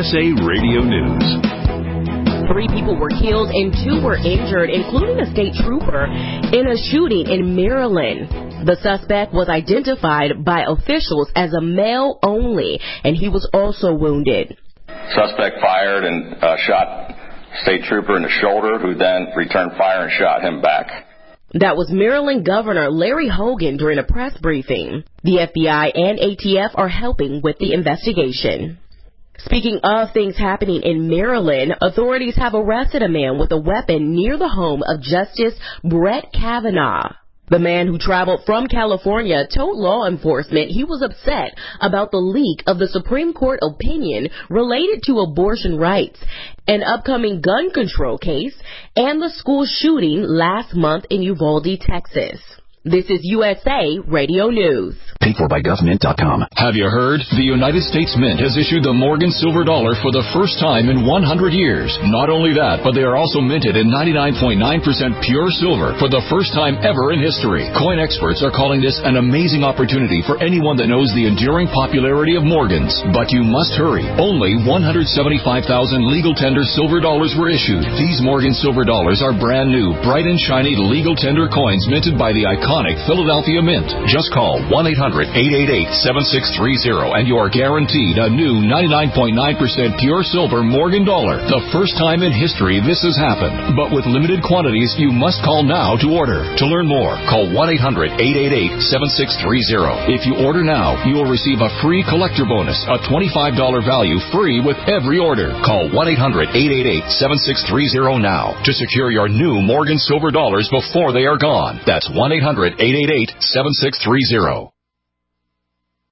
USA Radio News. 3 people were killed and 2 were injured, including a state trooper, in a shooting in Maryland. The suspect was identified by officials as a male only, and he was also wounded. Suspect fired and shot state trooper in the shoulder, who then returned fire and shot him back. That was Maryland Governor Larry Hogan during a press briefing. The FBI and ATF are helping with the investigation. Speaking of things happening in Maryland, authorities have arrested a man with a weapon near the home of Justice Brett Kavanaugh. The man who traveled from California told law enforcement he was upset about the leak of the Supreme Court opinion related to abortion rights, an upcoming gun control case, and the school shooting last month in Uvalde, Texas. This is USA Radio News. Paid for by GovMint.com. Have you heard? The United States Mint has issued the Morgan Silver Dollar for the first time in 100 years. Not only that, but they are also minted in 99.9% pure silver for the first time ever in history. Coin experts are calling this an amazing opportunity for anyone that knows the enduring popularity of Morgans. But you must hurry. Only 175,000 legal tender silver dollars were issued. These Morgan Silver Dollars are brand new, bright and shiny legal tender coins minted by the iconic Philadelphia Mint. Just call 1-800-888-7630 and you are guaranteed a new 99.9% pure silver Morgan dollar. The first time in history this has happened. But with limited quantities, you must call now to order. To learn more, call 1-800-888-7630. If you order now, you will receive a free collector bonus, a $25 value free with every order. Call 1-800-888-7630 now to secure your new Morgan Silver Dollars before they are gone. That's 1-800-888-7630.